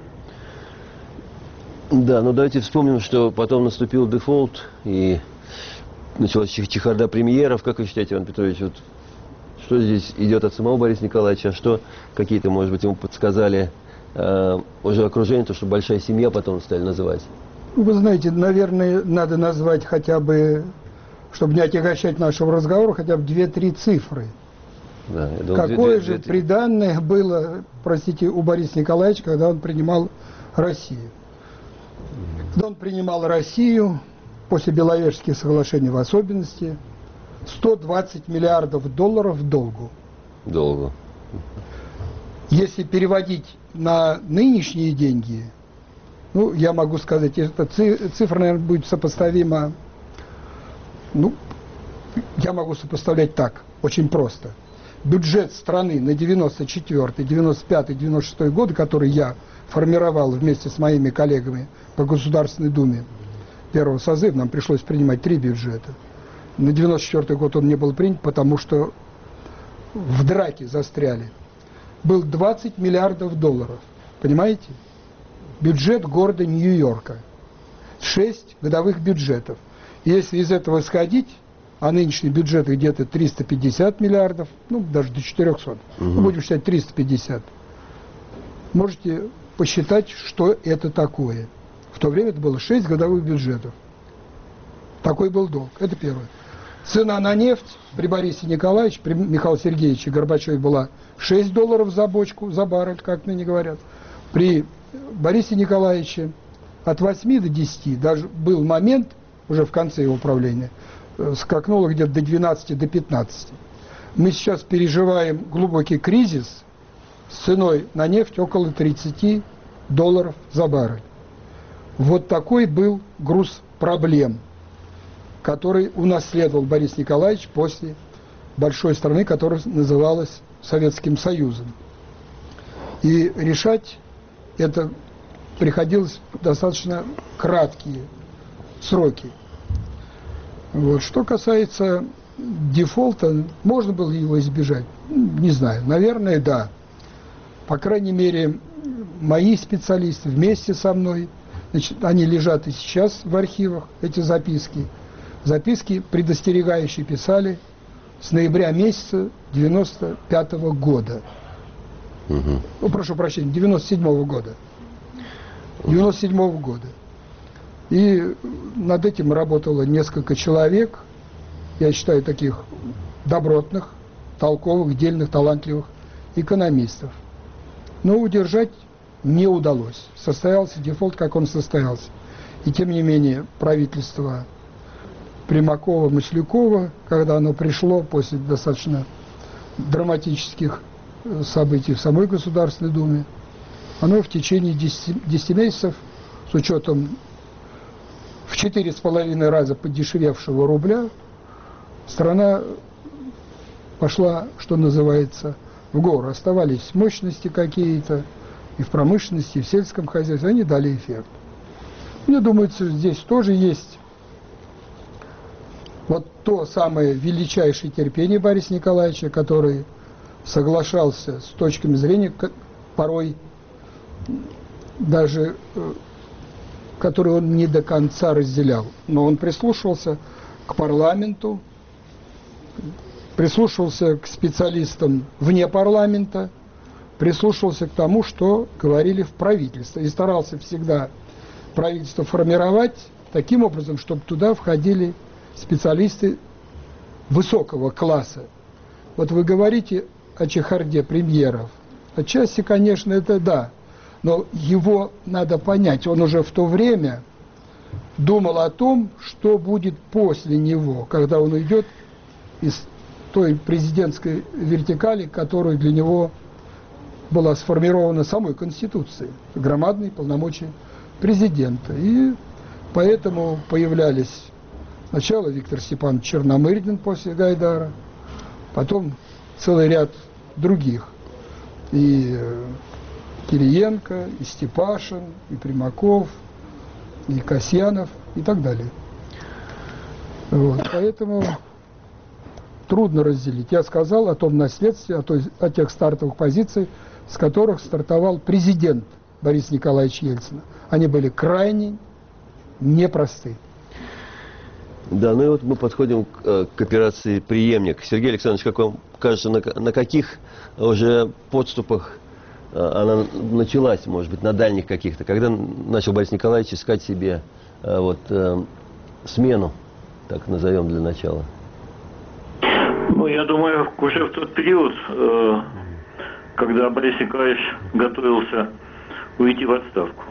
Да, но давайте вспомним, что потом наступил дефолт, и началась чехарда премьеров. Как вы считаете, Иван Петрович, вот что здесь идет от самого Бориса Николаевича, что какие-то, может быть, ему подсказали э, уже окружение, то, что большая семья потом стали называть? Вы знаете, наверное, надо назвать хотя бы, чтобы не отягощать нашего разговора, хотя бы две-три цифры. Да, я думал, Какое две, же две, две, приданное было, простите, у Бориса Николаевича, когда он принимал Россию? Когда он принимал Россию, после Беловежских соглашений в особенности, сто двадцать миллиардов долларов долгу. Долго. Если переводить на нынешние деньги, ну, я могу сказать, эта цифра, наверное, будет сопоставима, ну, я могу сопоставлять так, очень просто. Бюджет страны на девяносто четвёртый, девяносто пятый, девяносто шестой годы, который я формировал вместе с моими коллегами по Государственной Думе первого созыва, нам пришлось принимать три бюджета. На девяносто четвёртый год он не был принят, потому что в драке застряли. Был двадцать миллиардов долларов, понимаете? Бюджет города Нью-Йорка. Шесть годовых бюджетов. Если из этого исходить, а нынешний бюджет где-то триста пятьдесят миллиардов, ну, даже до четырехсот, угу. Ну, будем считать триста пятьдесят, можете посчитать, что это такое. В то время это было шесть годовых бюджетов. Такой был долг. Это первое. Цена на нефть при Борисе Николаевиче, при Михаиле Сергеевиче Горбачеве была шесть долларов за бочку, за баррель, как ныне говорят. При Борисе Николаевиче от восьми до десяти, даже был момент, уже в конце его правления, скакнуло где-то до двенадцати, до пятнадцати. Мы сейчас переживаем глубокий кризис с ценой на нефть около тридцати долларов за баррель. Вот такой был груз проблем, который унаследовал Борис Николаевич после большой страны, которая называлась Советским Союзом. И решать это приходилось в достаточно краткие сроки. Вот. Что касается дефолта, можно было его избежать? Не знаю. Наверное, да. По крайней мере, мои специалисты вместе со мной, значит, они лежат и сейчас в архивах, эти записки. Записки предостерегающие писали с ноября месяца девяносто пятого года. Угу. Ну, прошу прощения, девяносто седьмого года. девяносто седьмого года. И над этим работало несколько человек, я считаю, таких добротных, толковых, дельных, талантливых экономистов. Но удержать не удалось. Состоялся дефолт, как он состоялся. И тем не менее правительство Примакова-Маслякова, когда оно пришло после достаточно драматических событий в самой Государственной Думе, оно в течение десяти месяцев, с учетом в четыре с половиной раза подешевевшего рубля, страна пошла, что называется, в гору. Оставались мощности какие-то и в промышленности, и в сельском хозяйстве, они дали эффект. Мне думается, здесь тоже есть вот то самое величайшее терпение Бориса Николаевича, который соглашался с точками зрения, порой даже, которые он не до конца разделял. Но он прислушивался к парламенту, прислушивался к специалистам вне парламента, прислушивался к тому, что говорили в правительстве, и старался всегда правительство формировать таким образом, чтобы туда входили специалисты высокого класса. Вот вы говорите о чехарде премьеров. Отчасти, конечно, это да, но его надо понять. Он уже в то время думал о том, что будет после него, когда он уйдет из той президентской вертикали, которая для него была сформирована самой Конституцией, громадные полномочия президента. И поэтому появлялись сначала Виктор Степанович Черномырдин после Гайдара, потом целый ряд других. И Кириенко, и Степашин, и Примаков, и Касьянов, и так далее. Вот. Поэтому трудно разделить. Я сказал о том наследстве, о, той, о тех стартовых позициях, с которых стартовал президент Борис Николаевич Ельцин. Они были крайне непросты. Да, ну и вот мы подходим к, к операции «Преемник». Сергей Александрович, как вам кажется, на, на каких уже подступах она началась, может быть, на дальних каких-то? Когда начал Борис Николаевич искать себе вот, смену, так назовем для начала? Ну, я думаю, уже в тот период, когда Борис Николаевич готовился уйти в отставку.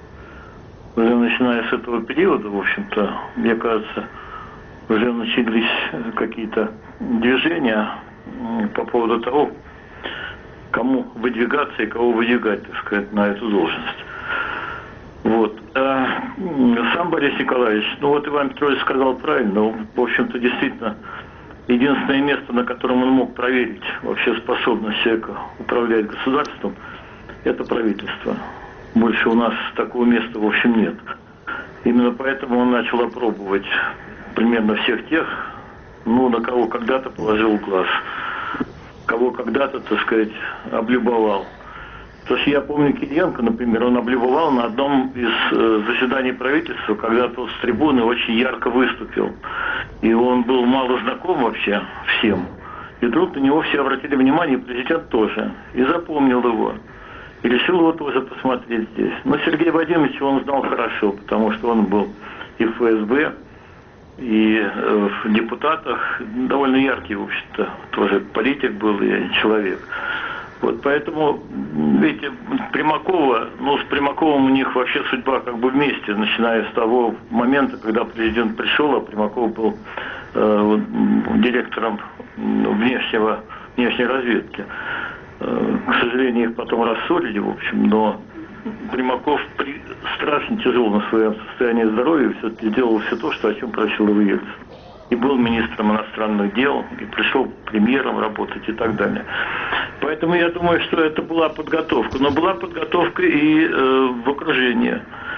Уже начиная с этого периода, в общем-то, мне кажется, уже начались какие-то движения по поводу того, кому выдвигаться и кого выдвигать, так сказать, на эту должность. Вот. А сам Борис Николаевич, ну вот Иван Петрович сказал правильно, но, в общем-то, действительно, единственное место, на котором он мог проверить вообще способность человека управлять государством, это правительство. Больше у нас такого места, в общем, нет. Именно поэтому он начал опробовать примерно всех тех, ну, на кого когда-то положил глаз, кого когда-то, так сказать, облюбовал. То есть я помню Кириенко, например, он облюбовал на одном из э, заседаний правительства, когда тот с трибуны очень ярко выступил. И он был мало знаком вообще всем. И вдруг на него все обратили внимание, и президент тоже. И запомнил его. И решил его тоже посмотреть здесь. Но Сергея Вадимовича он знал хорошо, потому что он был и в ФСБ, и э, в депутатах. Довольно яркий, в общем-то, тоже политик был и человек. Вот поэтому, видите, Примакова, ну, с Примаковым у них вообще судьба как бы вместе, начиная с того момента, когда президент пришел, а Примаков был э, директором внешнего, внешней разведки. Э, к сожалению, их потом рассорили, в общем, но Примаков при, страшно тяжело на своем состоянии здоровья все-таки сделал все то, что, о чем просил его Ельцин. И был министром иностранных дел, и пришел премьером работать и так далее. Поэтому я думаю, что это была подготовка. Но была подготовка и э, в окружении.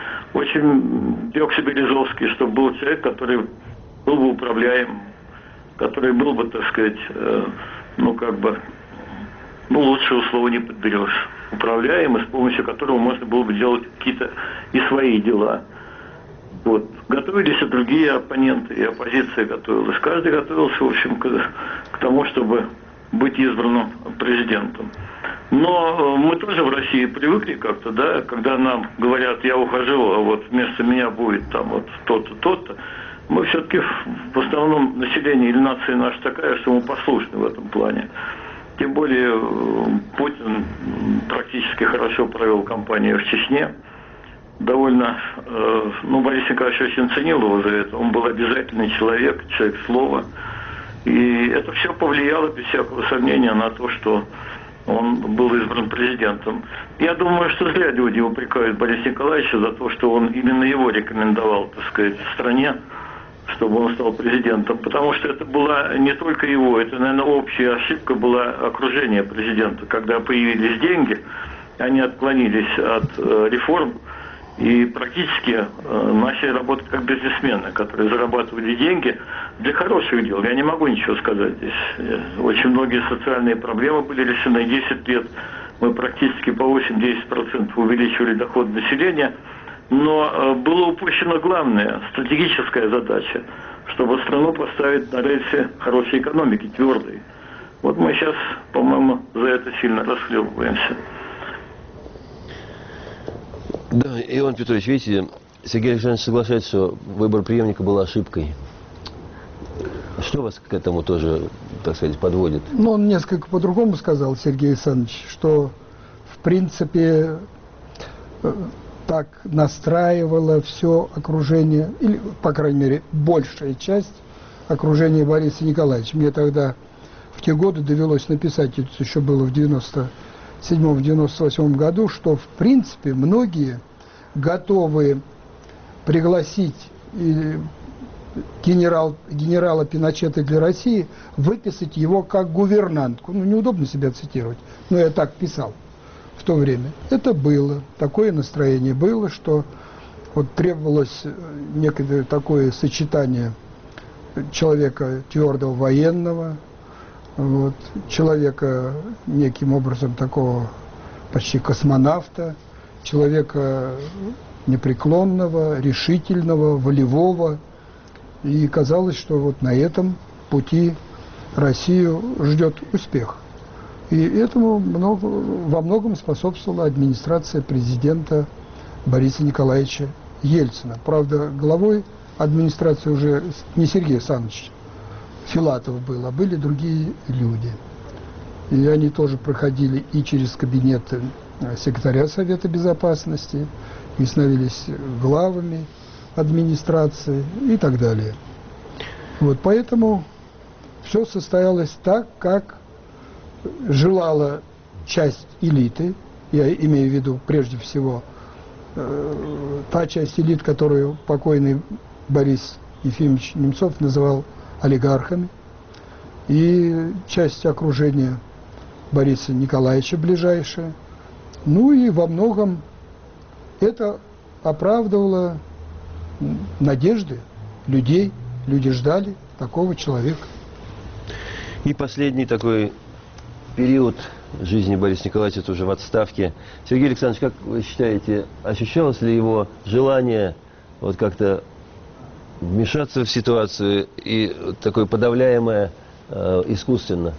Очень берег себе Березовский, чтобы был человек, который был бы управляем, который был бы, так сказать, э, ну как бы, ну лучшего слова не подберешь, управляем, и с помощью которого можно было бы делать какие-то и свои дела. Вот. Готовились и другие оппоненты, и оппозиция готовилась. Каждый готовился, в общем, к, к тому, чтобы быть избранным президентом. Но мы тоже в России привыкли как-то, да, когда нам говорят, я ухожу, а вот вместо меня будет там вот то-то, то-то. Мы все-таки в основном население или нация наша такая, что мы послушны в этом плане. Тем более Путин практически хорошо провел кампанию в Чечне. Довольно, э, ну, Борис Николаевич очень ценил его за это. Он был обязательный человек, человек слова. И это все повлияло, без всякого сомнения, на то, что он был избран президентом. Я думаю, что зря люди упрекают Бориса Николаевича за то, что он именно его рекомендовал, так сказать, в стране, чтобы он стал президентом. Потому что это была не только его, это, наверное, общая ошибка была окружения президента. Когда появились деньги, они отклонились от э, реформ, и практически э, начали работать как бизнесмены, которые зарабатывали деньги для хороших дел. Я не могу ничего сказать здесь. Очень многие социальные проблемы были решены. десять лет мы практически по восемь-десять процентов увеличивали доход населения. Но э, было упущено главное, стратегическая задача, чтобы страну поставить на рельсы хорошей экономики, твердой. Вот мы сейчас, по-моему, за это сильно расхлебываемся. Да, Иван Петрович, видите, Сергей Александрович соглашается, что выбор преемника был ошибкой. Что вас к этому тоже, так сказать, подводит? Ну, он несколько по-другому сказал, Сергей Александрович, что, в принципе, так настраивало все окружение, или, по крайней мере, большая часть окружения Бориса Николаевича. Мне тогда в те годы довелось написать, это еще было в девяносто седьмом — девяносто восьмом году, что, в принципе, многие готовы пригласить генерал, генерала Пиночета для России, выписать его как гувернантку. Ну, неудобно себя цитировать, но я так писал в то время. Это было, такое настроение было, что вот требовалось некое такое сочетание человека твердого военного, вот, человека неким образом такого почти космонавта, человека непреклонного, решительного, волевого. И казалось, что вот на этом пути Россию ждет успех. И этому много, во многом способствовала администрация президента Бориса Николаевича Ельцина. Правда, главой администрации уже не Сергей Александрович Филатов был, а были другие люди. И они тоже проходили и через кабинет секретаря Совета Безопасности, и становились главами администрации и так далее. Вот поэтому все состоялось так, как желала часть элиты, я имею в виду прежде всего э, та часть элит, которую покойный Борис Ефимович Немцов называл олигархами, и часть окружения Бориса Николаевича ближайшая. Ну и во многом это оправдывало надежды людей. Люди ждали такого человека. И последний такой период жизни Бориса Николаевича, это уже в отставке. Сергей Александрович, как вы считаете, ощущалось ли его желание вот как-то вмешаться в ситуацию и такое подавляемое э, искусственно?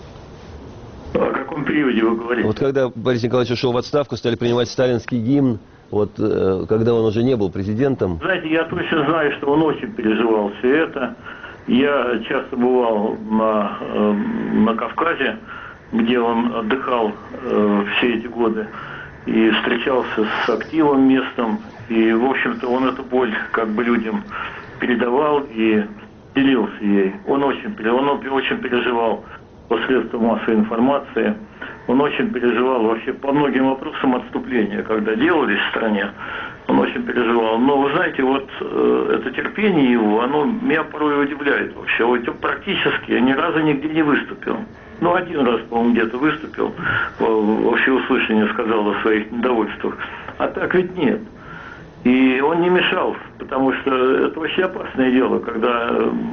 О каком периоде вы говорите? Вот когда Борис Николаевич ушел в отставку, стали принимать сталинский гимн, вот э, когда он уже не был президентом. Знаете, я точно знаю, что он очень переживал все это. Я часто бывал на, э, на Кавказе, где он отдыхал э, все эти годы, и встречался с активом местным, и, в общем-то, он эту боль как бы людям передавал и делился ей. Он очень, он очень переживал по средствам массовой информации, он очень переживал вообще по многим вопросам отступления, когда делались в стране, он очень переживал. Но, вы знаете, вот э, это терпение его, оно меня порой удивляет вообще. Вот он практически ни разу нигде не выступил. Ну, один раз, по-моему, где-то выступил, во всеуслышание сказал о своих недовольствах. А так ведь нет. И он не мешал, потому что это вообще опасное дело, когда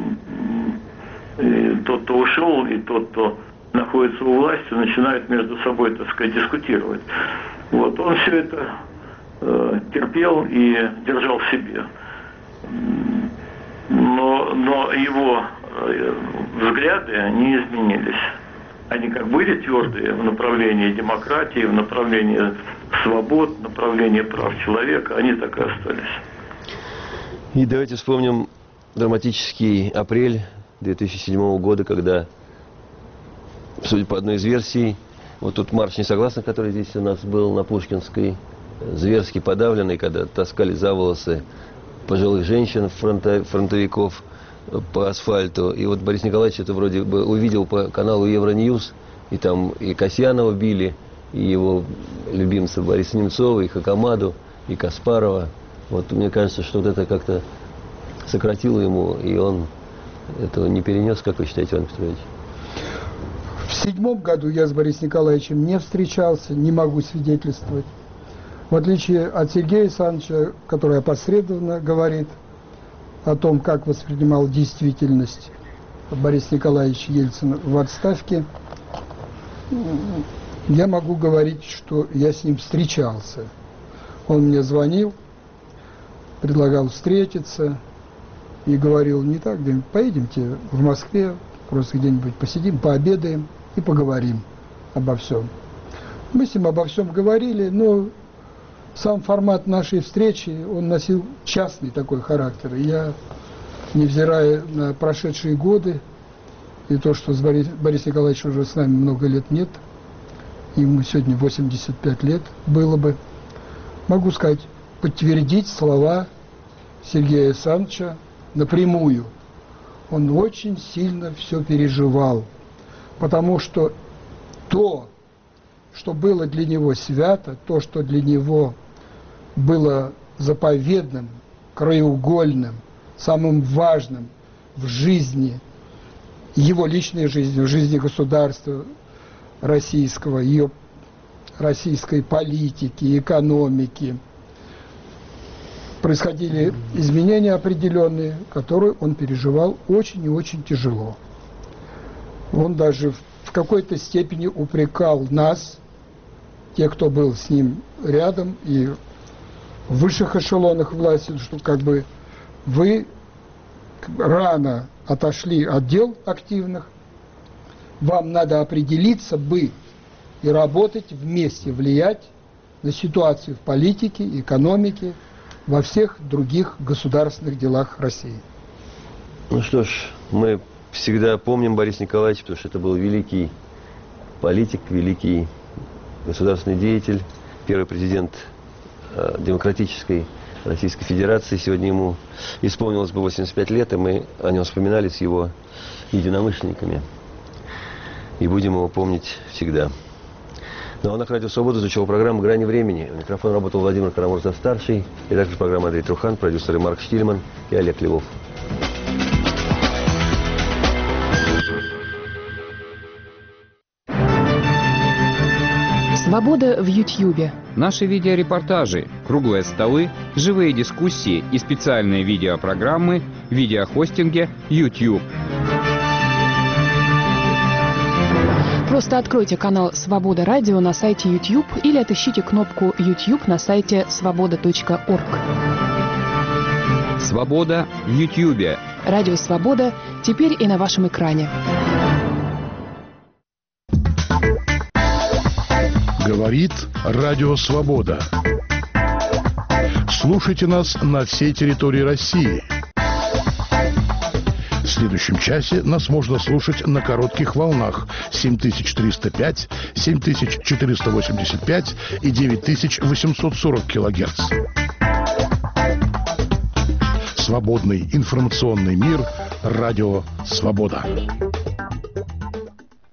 э, тот, кто ушел, и тот, кто находится у власти, начинают между собой, так сказать, дискутировать. Вот, он все это э, терпел и держал в себе. Но, но его э, взгляды не изменились. Они как были твердые в направлении демократии, в направлении свобод, в направлении прав человека, они так и остались. И давайте вспомним драматический апрель две тысячи седьмого года, когда, судя по одной из версий, вот тут марш несогласных, который здесь у нас был на Пушкинской, зверски подавленный, когда таскали за волосы пожилых женщин, фронта, фронтовиков по асфальту. И вот Борис Николаевич это вроде бы увидел по каналу Евроньюз, и там и Касьянова били, и его любимца Бориса Немцова, и Хакамаду, и Каспарова. Вот мне кажется, что вот это как-то сократило ему, и он этого не перенес. Как вы считаете, Иван Петрович? В седьмом году я с Борисом Николаевичем не встречался, не могу свидетельствовать. В отличие от Сергея Александровича, который опосредованно говорит о том, как воспринимал действительность Борис Николаевич Ельцин в отставке, я могу говорить, что я с ним встречался. Он мне звонил, предлагал встретиться и говорил: не так, да поедемте в Москве, просто где-нибудь посидим, пообедаем и поговорим обо всем. Мы с ним обо всем говорили, но сам формат нашей встречи, он носил частный такой характер. И я, невзирая на прошедшие годы, и то, что с Борис, Борис Николаевич уже с нами много лет нет, ему сегодня восемьдесят пять лет было бы, могу сказать, подтвердить слова Сергея Александровича напрямую. Он очень сильно все переживал, потому что то, что было для него свято, то, что для него было заповедным, краеугольным, самым важным в жизни, его личной жизни, в жизни государства российского, ее российской политики, экономики, происходили изменения определенные, которые он переживал очень и очень тяжело. Он даже в какой-то степени упрекал нас, те, кто был с ним рядом и в высших эшелонах власти, что как бы вы рано отошли от дел активных, вам надо определиться бы и работать вместе, влиять на ситуацию в политике, экономике, во всех других государственных делах России. Ну что ж, мы всегда помним Бориса Николаевича, потому что это был великий политик, великий государственный деятель, первый президент э, демократической Российской Федерации. Сегодня ему исполнилось бы восемьдесят пять лет, и мы о нем вспоминали с его единомышленниками. И будем его помнить всегда. На волнах Радио Свобода звучала программа «Грани времени». У микрофона работал Владимир Карамурза-старший, редактор программы Андрей Трухан, продюсеры Марк Штильман и Олег Львов. Свобода в Ютьюбе. Наши видеорепортажи, круглые столы, живые дискуссии и специальные видеопрограммы в видеохостинге YouTube. Просто откройте канал «Свобода Радио» на сайте YouTube или отыщите кнопку YouTube на сайте свобода точка орг. Свобода в Ютьюбе. Радио «Свобода» теперь и на вашем экране. Говорит Радио Свобода. Слушайте нас на всей территории России. следующем часе нас можно слушать на коротких волнах семь тысяч триста пять, семь тысяч четыреста восемьдесят пять и девять тысяч восемьсот сорок килогерц. Свободный информационный мир. Радио «Свобода».